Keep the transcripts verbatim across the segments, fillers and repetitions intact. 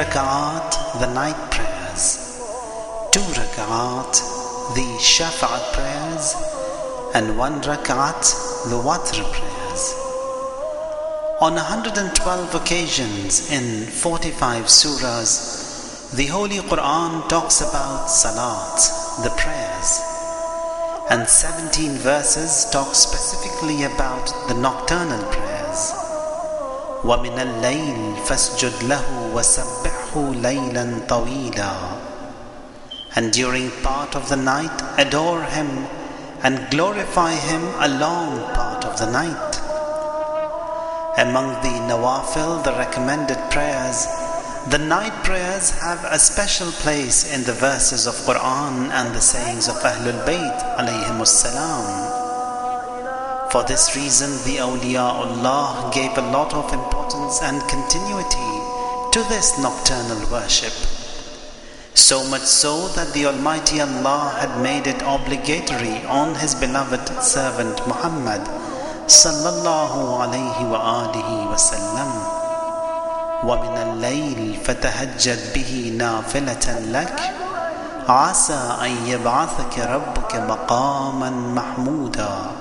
rak'at, the night prayers, two rak'at, the shafa'at prayers, and one rak'at, the watr prayers. On one hundred twelve occasions in forty-five surahs, the Holy Quran talks about salat, the prayers, and seventeen verses talk specifically about the nocturnal prayers. وَمِنَ اللَّيْلِ فَاسْجُدْ لَهُ وَسَبِّحْهُ لَيْلًا طَوِيلًا. And during part of the night, adore Him and glorify Him a long part of the night. Among the nawafil, the recommended prayers, the night prayers have a special place in the verses of Quran and the sayings of Ahlul Bayt alayhimus salam. For this reason, the awliyaullah gave a lot of importance and continuity to this nocturnal worship. So much so that the Almighty Allah had made it obligatory on His beloved servant Muhammad sallallahu alayhi wa alihi wa sallam. وَمِنَ اللَّيْلِ فَتَهَجَّدْ بِهِ نَافِلَةً لَكَ عَسَىٰ أَن يَبْعَثَكَ رَبُّكَ مَقَامًا مَحْمُودًا.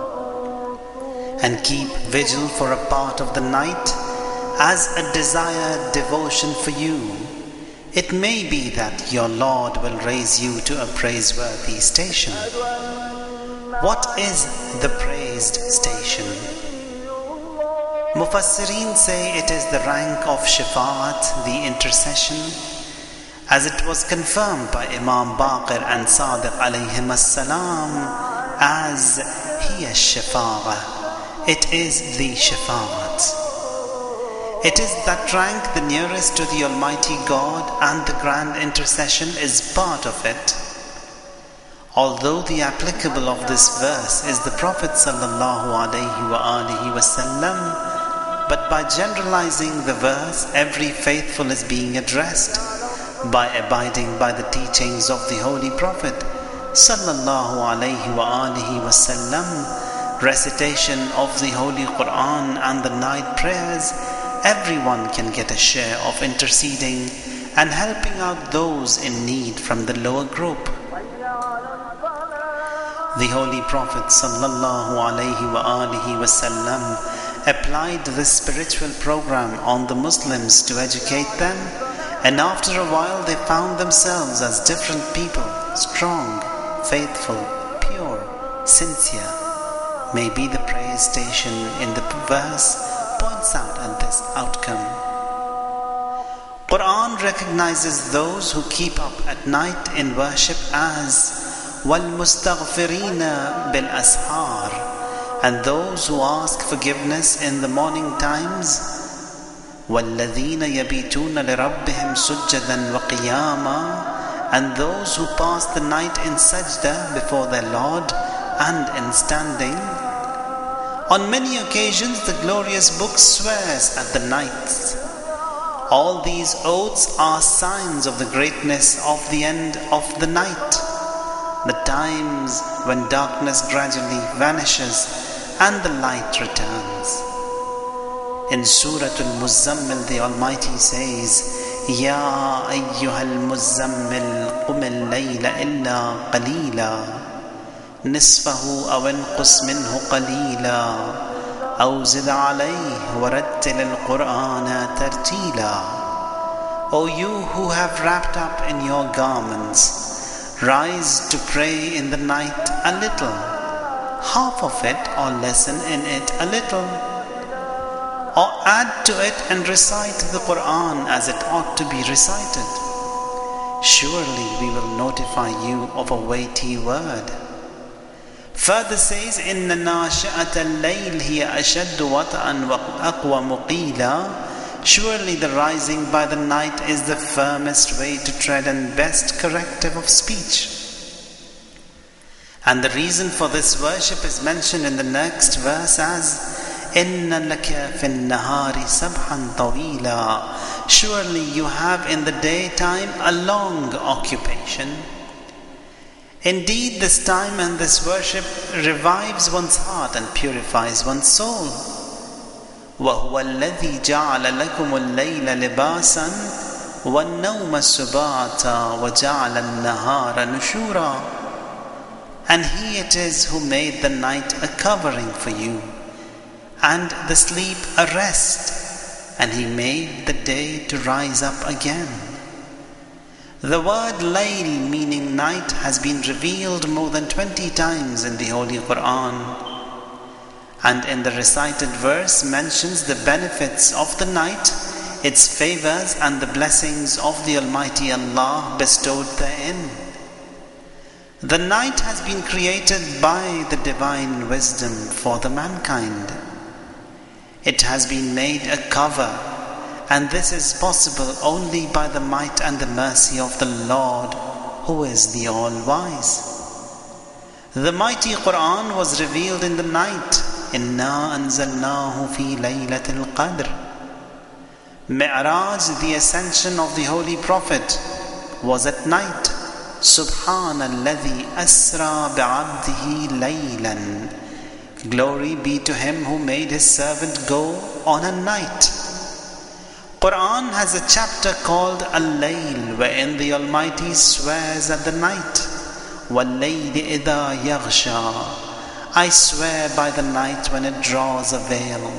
And keep vigil for a part of the night as a desired devotion for you. It may be that your Lord will raise you to a praiseworthy station. What is the praised station? Mufassirin say it is the rank of Shafa'at, the intercession, as it was confirmed by Imam Baqir and Sadiq alayhim as-salam as hiya Shafa'ah. It is the Shafa'at. It is that rank the nearest to the Almighty God, and the grand intercession is part of it. Although the applicable of this verse is the Prophet sallallahu alaihi wa alihi wasallam, but by generalizing the verse, every faithful is being addressed by abiding by the teachings of the Holy Prophet sallallahu alaihi wa alihi wasallam, recitation of the Holy Quran and the night prayers. Everyone can get a share of interceding and helping out those in need from the lower group. The Holy Prophet sallallahu alaihi wa alihi wasallam applied this spiritual program on the Muslims to educate them, and after a while they found themselves as different people, strong, faithful, pure, sincere. Maybe the praise station in the verse points out at this outcome. Quran recognizes those who keep up at night in worship as وَالْمُسْتَغْفِرِينَ بِالْأَسْحَارِ, and those who ask forgiveness in the morning times. وَالَّذِينَ يَبِيتُونَ لِرَبِّهِمْ سُجَّدًا وَقِيَامًا, and those who pass the night in sajda before their Lord and in standing. On many occasions the glorious book swears at the nights. All these oaths are signs of the greatness of the end of the night, the times when darkness gradually vanishes and the light returns. In Surah Al-Muzzammil, the Almighty says, Ya ayyuhal muzammil qum al-layla illa qalila نصفه أو انقص منه قليلا أو زد عليه ورتل القرآن ترتيلا. O you who have wrapped up in your garments, rise to pray in the night a little, half of it, or lessen in it a little, or add to it and recite the Quran as it ought to be recited. Surely we will notify you of a weighty word. Further says, إِنَّ نَاشِئَةَ اللَّيْلِ هِيَ أَشَدُّ وَطْئًا وَأَقْوَمُ قِيلًا. Surely the rising by the night is the firmest way to tread and best corrective of speech. And the reason for this worship is mentioned in the next verse as إِنَّ لَكَ فِي النَّهَارِ سَبْحًا طَوِيلًا. Surely you have in the daytime a long occupation. Indeed, this time and this worship revives one's heart and purifies one's soul. وَهُوَ الَّذِي جَعَلَ لَكُمُ اللَّيْلَ لِبَاسًا وَالنَّوْمَ سُبَاتًا وَجَعَلَ النَّهَارَ نُشُورًا. And He it is who made the night a covering for you, and the sleep a rest, and He made the day to rise up again. The word layl, meaning night, has been revealed more than twenty times in the Holy Quran. And in the recited verse mentions the benefits of the night, its favors and the blessings of the Almighty Allah bestowed therein. The night has been created by the divine wisdom for the mankind. It has been made a cover, and this is possible only by the might and the mercy of the Lord, who is the All-Wise. The mighty Quran was revealed in the night. Inna anzalnahu fi laylatil qadr. Mi'raj, the ascension of the Holy Prophet, was at night. Subhanalladhi asra bi'abdihi laylan. Glory be to Him who made His servant go on a night. Quran has a chapter called Al-Layl, wherein the Almighty swears at the night. Wal-layli idha yaghsha. I swear by the night when it draws a veil.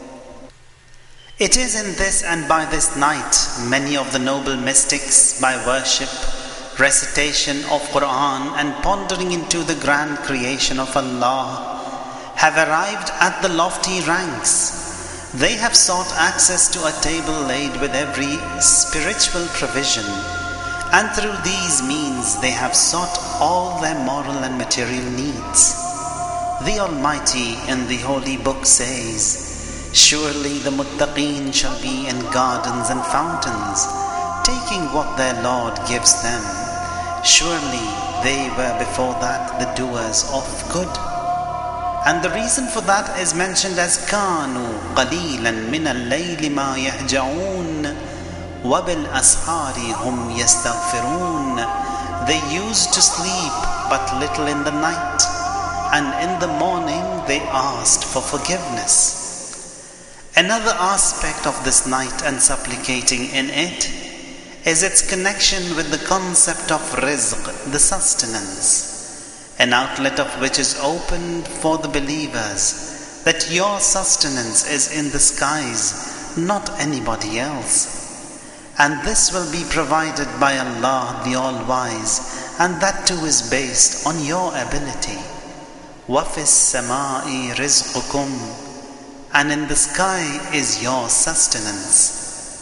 It is in this and by this night many of the noble mystics, by worship, recitation of Quran and pondering into the grand creation of Allah, have arrived at the lofty ranks. They have sought access to a table laid with every spiritual provision, and through these means they have sought all their moral and material needs. The Almighty in the Holy Book says, surely the muttaqeen shall be in gardens and fountains, taking what their Lord gives them. Surely they were before that the doers of good. And the reason for that is mentioned as كَانُوا قَلِيلًا مِنَ اللَّيْلِ مَا يَهْجَعُونَ وَبِالْأَسْحَارِ هُمْ يَسْتَغْفِرُونَ. They used to sleep but little in the night, and in the morning they asked for forgiveness. Another aspect of this night and supplicating in it is its connection with the concept of rizq, the sustenance, an outlet of which is opened for the believers, that your sustenance is in the skies, not anybody else. And this will be provided by Allah the All-Wise, and that too is based on your ability. وَفِي السَّمَاءِ رِزْقُكُمْ. And in the sky is your sustenance.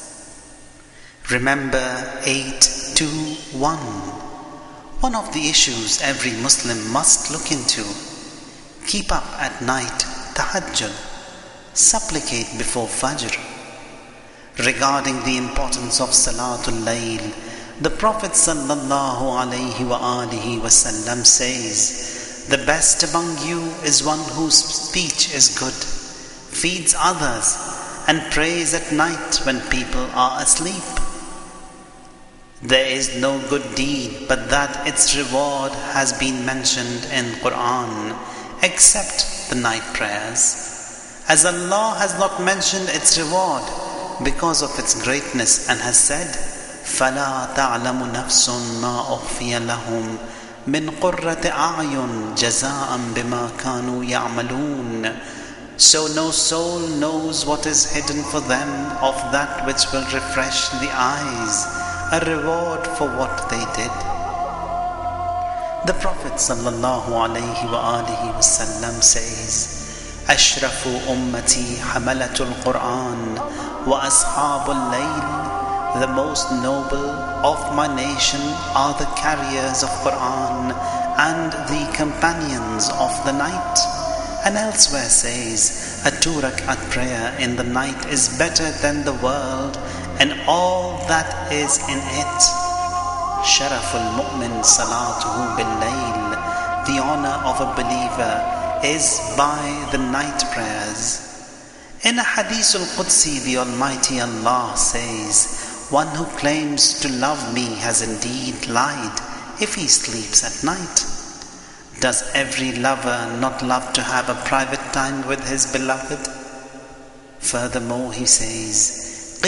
Remember eight two one. One of the issues every Muslim must look into. Keep up at night, tahajjud. Supplicate before Fajr. Regarding the importance of Salatul Layl, the Prophet sallallahu alaihi wa alihi wasallam says, the best among you is one whose speech is good, feeds others, and prays at night when people are asleep. There is no good deed but that its reward has been mentioned in Quran, except the night prayers, as Allah has not mentioned its reward because of its greatness, and has said, فَلَا تَعْلَمُ نَفْسٌ مَا أُخْفِيَ لَهُمْ مِنْ قُرَّةِ أَعْيُنٍ جَزَاءً بِمَا كَانُوا يَعْمَلُونَ. So no soul knows what is hidden for them of that which will refresh the eyes, a reward for what they did. The Prophet sallallahu alaihi wa alihi wasallam says, Ashrafu ummati hamalatul Quran wa ashabul layl. The most noble of my nation are the carriers of Quran and the companions of the night. And elsewhere says, a two rak'at prayer in the night is better than the world and all that is in it. Sharaful mu'min salatuhu bil layl. The honor of a believer is by the night prayers. In a Hadith al-Qudsi, the Almighty Allah says, one who claims to love me has indeed lied if he sleeps at night. Does every lover not love to have a private time with his beloved? Furthermore, he says,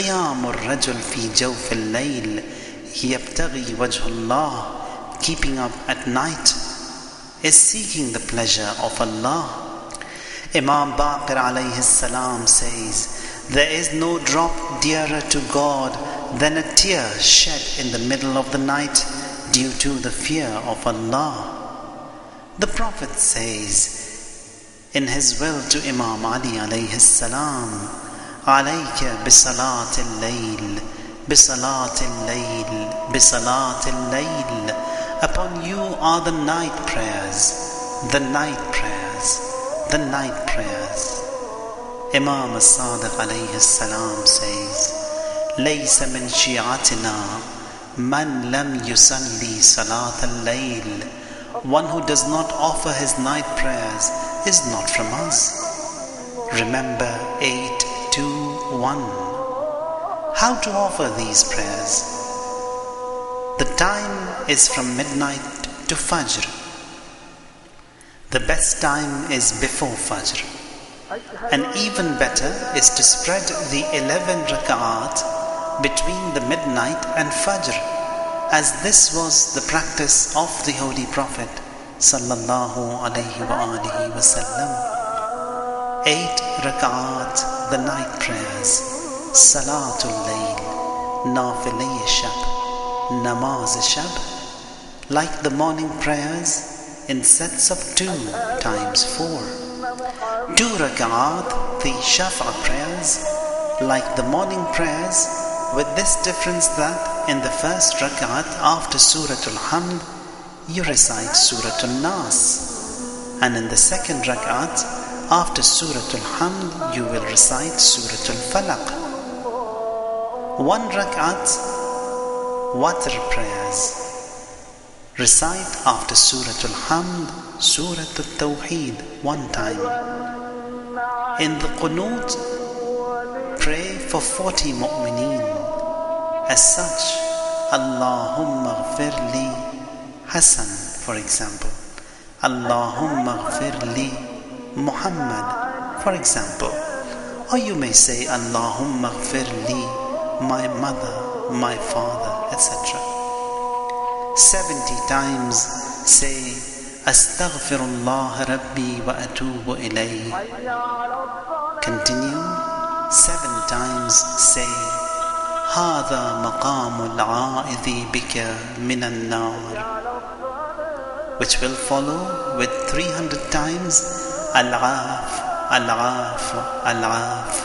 قيام الرجل في جوف الليل يبتغي وجه الله. Keeping up at night is seeking the pleasure of Allah. Imam Baqir alayhi salam says, there is no drop dearer to God than a tear shed in the middle of the night due to the fear of Allah. The Prophet says in his will to Imam Ali alayhi salam, alayka bisalat al-layl, bisalat al-layl, bisalat al-layl. Upon you are the night prayers, the night prayers, the night prayers. Imam as-Sadiq alayhi salam says, laysa min shi'atina man lam yusalli salat al-layl. One who does not offer his night prayers is not from us. Remember eight two one. How to offer these prayers? The time is from midnight to Fajr. The best time is before Fajr. And even better is to spread the eleven rak'at between the midnight and Fajr, as this was the practice of the Holy Prophet sallallahu alayhi wa alihi wasallam. Eight rak'at, the night prayers, salatul layl, nafilay shab, namaz shab, like the morning prayers in sets of two times four. Two rak'at, the shafa prayers, like the morning prayers, with this difference that in the first rak'at after Suratul Hamd, you recite Suratul Nas, and in the second rak'at after Suratul Hamd, you will recite Suratul Falaq. One rak'at, watr prayers. Recite after Suratul Hamd, Suratul Tawheed one time. In the Qunut, pray for forty mu'mineen. As such, Allahumma ghfir li Hassan, for example. Allahumma ghfir li Muhammad, for example. Or you may say, Allahumma ghfir li my mother, my father, et cetera. Seventy times say, Astaghfirullah Rabbi wa atubu ilayh. Continue. Seven times say, Hada maqamul a'idhi bika minan nar. Which will follow with three hundred times, Al-Af, Al-Af, Al-Af.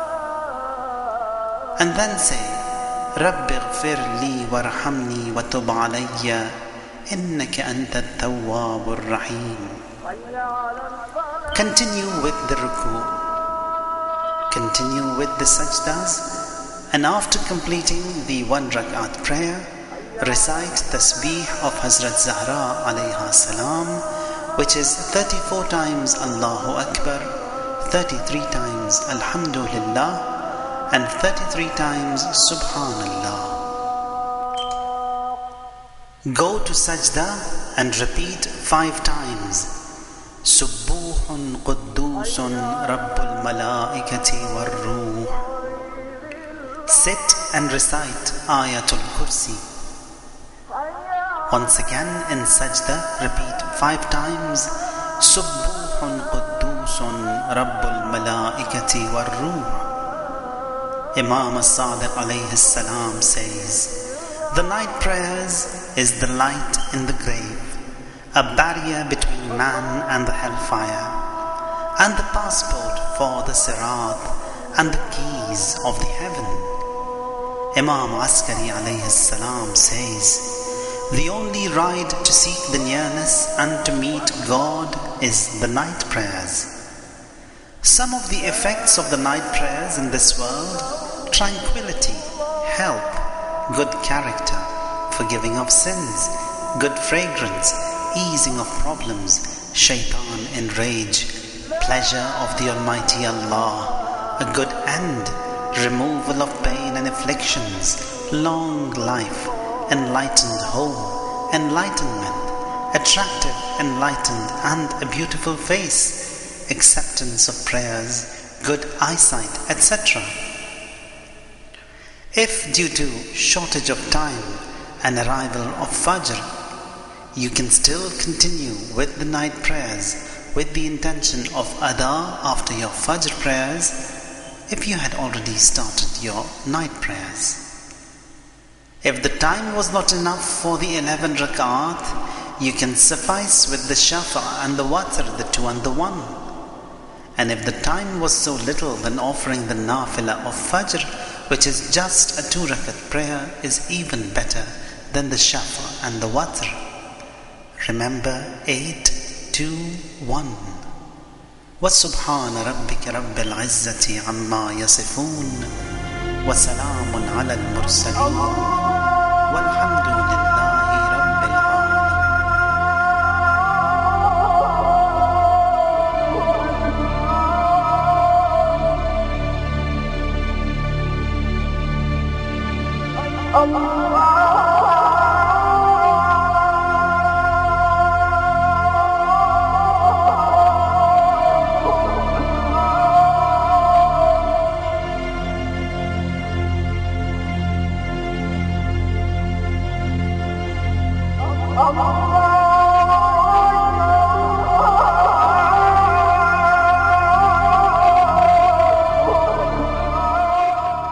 And then say, Rabbi ghfir li warhamni wa tub alayya innaka anta at-tawwabur rahim. Continue with the ruku. Continue with the sajdas, and after completing the one rak'at prayer, recite tasbih of Hazrat Zahra alayha salam, which is thirty-four times Allahu Akbar, thirty-three times Alhamdulillah, and thirty-three times Subhanallah. Go to sajda and repeat five times Subbuhun Quddusun Rabbul Malaikati war Ruh. Sit and recite Ayatul Kursi. Once again in sajda, repeat five times Subbuhun Quddusun Rabbul Malaikati war Ruh. Imam as-Sadiq alayhi salam says, the night prayers is the light in the grave, a barrier between man and the hellfire, and the passport for the Sirat and the keys of the heaven. Imam Askari alayhi salam says, the only ride to seek the nearness and to meet God is the night prayers. Some of the effects of the night prayers in this world: tranquility, help, good character, forgiving of sins, good fragrance, easing of problems, shaitan enrage, pleasure of the Almighty Allah, a good end, removal of pain and afflictions, long life, enlightened home, enlightenment, attractive, enlightened, and a beautiful face, acceptance of prayers, good eyesight, et cetera. If due to shortage of time and arrival of Fajr, you can still continue with the night prayers with the intention of Adha after your Fajr prayers, if you had already started your night prayers. If the time was not enough for the eleven rak'at, you can suffice with the Shafa and the Watr, the two and the one. And if the time was so little, then offering the Nafila of Fajr, which is just a two rakat prayer, is even better than the Shafa and the Watr. Remember eight, two, one. وَسُبْحَانَ رَبِّكَ رَبِّ الْعِزَّةِ عَمَّا يَصِفُونَ وَسَلَامٌ عَلَى الْمُرْسَلِينَ وَالْحَمْدُ لِلَّهِ